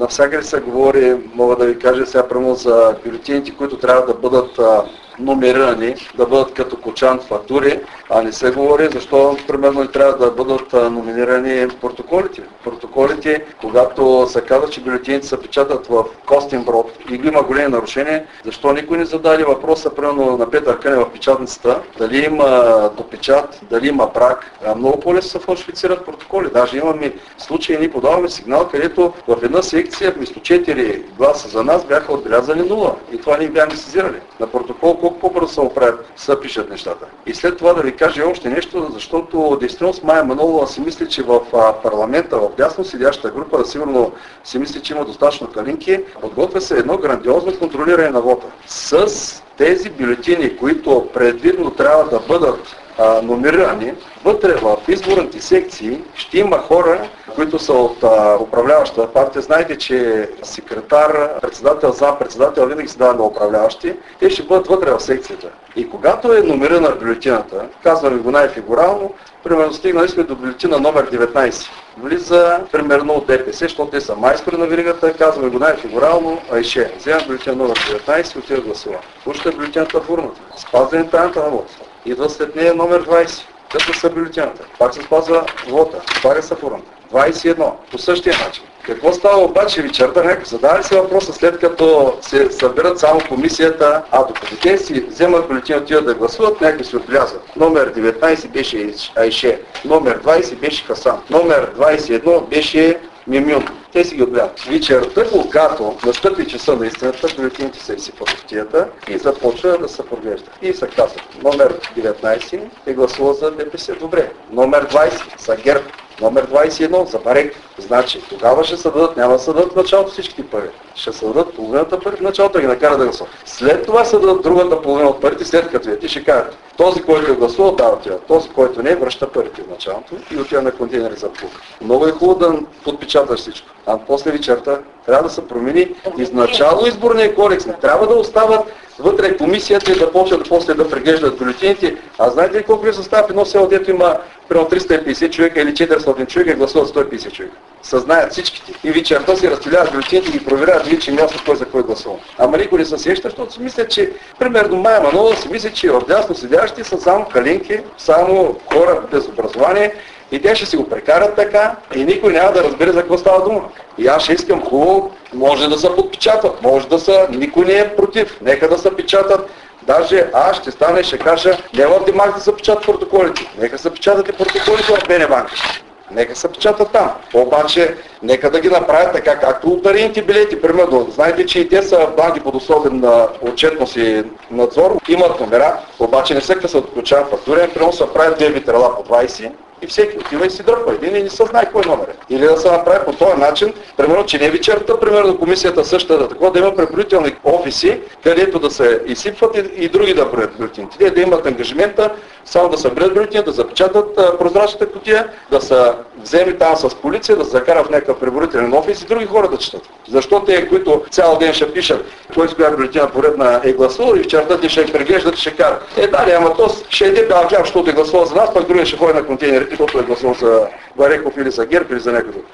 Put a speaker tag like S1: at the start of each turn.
S1: навсякъде се говори, мога да ви кажа сега прямо за бюлетините, които трябва да бъдат номерирани, да бъдат като кочан фактури, а не се говори защо, примерно, трябва да бъдат номинирани протоколите. Протоколите, когато се казва, че бюлетините се печатат в костен брод и има големи нарушения, защо никой не зададе въпроса, примерно, на Петър Кънев в печатницата, дали има допечат, дали има брак. Много по-лесно се фалшифицират протоколи. Даже имаме случаи, ние подаваме сигнал, където в една секция вместо 4 гласа за нас бяха отбелязани 0. И това ние бяхме сезирали. На протокол колко по-бързо се оправят, се пишат нещата. И след това да ви кажа още нещо, защото действително с Мая Манолова си мисли, че в парламента, в дясно седящата група, сигурно си мисли, че има достатъчно калинки, подготвя се едно грандиозно контролиране на вота. С тези бюлетини, които предвидно трябва да бъдат номерирани, вътре в изборните секции ще има хора, които са от управляващата партия. Знаете, че секретар, председател, заместник-председател винаги се дава на управляващи. Те ще бъдат вътре в секцията. И когато е номерирана бюлетината, казваме го най-фигурално, примерно стигнали сме до бюлетина номер 19. Влиза примерно от ДПС, защото те са майстори на веригата, казваме го най-фигурално, Айше. Взема бюлетина номер 19 и отива гласува. Слушате бюлетината в урната. Спазване тайната на вода. Идва след нея номер 20. Като са бюлетината. Пак се спазва вода. Слага се в урната. 21. По същия начин. Какво става обаче вечерта? Някак задава си въпроса, след като се съберат само комисията, докато те си вземат бюлетина, отиват да гласуват, някакви си отбелязват. Номер 19 беше Айше, номер 20 беше Хасан, номер 21 беше Мимюн. Те си ги отбелязват. Вечерта, когато настъпи часа на истината, бюлетините се изсипват в кутията и започва да се проглеждат. И се казва, номер 19 е гласувал за ДПС. Добре. Номер 20 за ГЕРБ. Номер 21 за Барек. Значи, тогава ще се дадат, няма да се дадат в началото всичките пари. Ще се дадат половината пари в началото, да ги накарат да гласуват. След това се дадат другата половина от парите, след като ти ще кажат, този, който е гласувал, дава отива. Този, който не, връща парите в началото и отива на контейнери за плук. Много е хубаво да подпечаташ всичко. А после вечерта трябва да се промени изначало изборния кодекс. Не трябва да остават вътре комисията и да почват после да преглеждат бюлетините. А знаете ли колко е състав едно село, дето има примерно 350 човека или 400 човека и гласуват 150 човека? Съзнаят всичките. И вечерта си разпиляват бюлетините и ги проверяват личи място кой за кой гласува. Ама никой не се сеща, защото си мисля, че примерно Мая Манолова си мисля, че отдясно седящи са само калинки, само хора без образование. И те ще си го прекарат така и никой няма да разбере за какво става дума. И аз ще искам хубаво, може да се подпечатат, може да са, никой не е против, нека да се печатат. Даже аз ще стане и ще кажа, не в Димак да се печатат протоколите, нека се печатат и протоколите в БНБанка. Нека се печатат там. Обаче, нека да ги направят така, както лотарийните билети, примерно. Знаете, че и те са банки под особен отчетност и надзор, имат номера, обаче не всеки се отключава фактурен, примерно се правят 2 витрала по 20 и всеки отива и си дръпва един и не се знае кой номер е. Или да се направи по този начин, примерно, че не вечерта, примерно комисията също да такова, да има преброителни офиси, където да се изсипват и други да броят бюлетините. Те да имат ангажимента само да съберат бюлетините, да запечатат прозрачната кутия, да се вземе там с полиция, да се закара в някакъв преброителен офис и други хора да четат. Защо те, които цял ден ще пишат кой с коя бюлетина поредна е гласувал и вечерта те ще преглеждат и ще кажат, дали, ама то ще еде бял хляб, защото е гласувал за нас, пък другия ще ходи на контейнерите, защото е гласувал за Вареков или за ГЕРБ или за някой друг.